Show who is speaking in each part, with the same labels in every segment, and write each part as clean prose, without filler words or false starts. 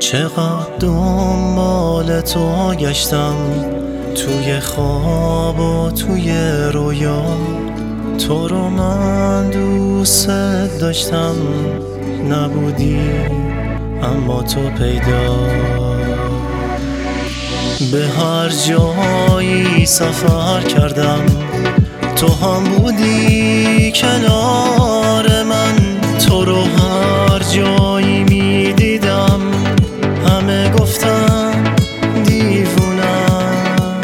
Speaker 1: چقدر دنبال تو گشتم، توی خواب و توی رویا. تو رو من دوست داشتم، نبودی اما تو پیدا. به هر جایی سفر کردم، تو هم بودی کنار من. تو رو هر جایی می دیدم، همه گفتن دیوونم.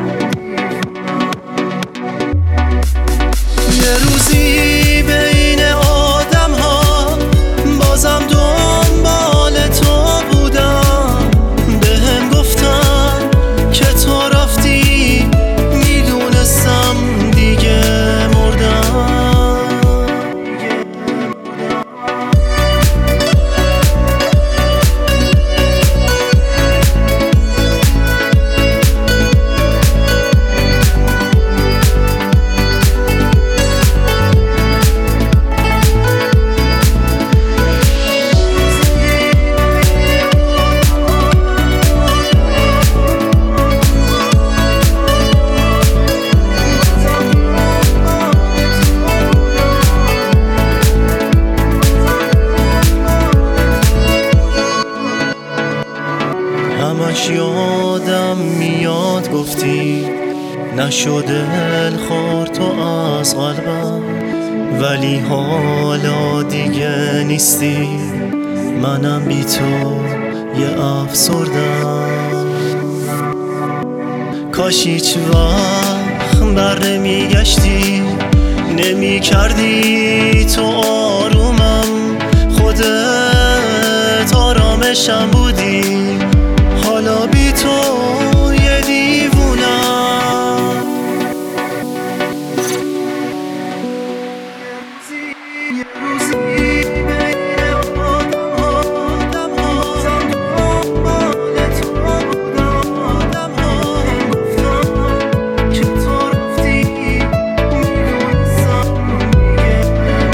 Speaker 1: یه روزی بین آدم ها بازم دنبال تو بودم. بهم گفتن که تو رفتی، میدونستم دیگه مردم. همش یادم میاد گفتی نشده دلخور تو از قلبم، ولی حالا دیگه نیستی. منم بی تو یه افسردم. کاش هیچ وقت بر نمیگشتی، نمی کردی تو آرومم. خودت آرامشم بودی، حالا بی تو یه دیوونم. یه روزی بین آدم ها دنبال تو بودم. آدم ها گفتن که تو رفتی، میدونستم دیگه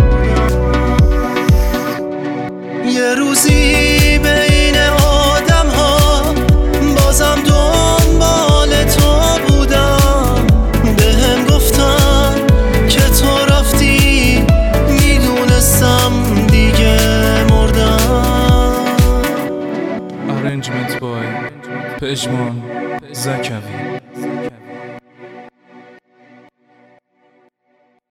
Speaker 1: بودم. یه روزی بین آدم ها بازم دنبال تو بودم. بهم گفتن که تو رفتی، میدونستم دیگه مردم.
Speaker 2: Arrangement by پژمان.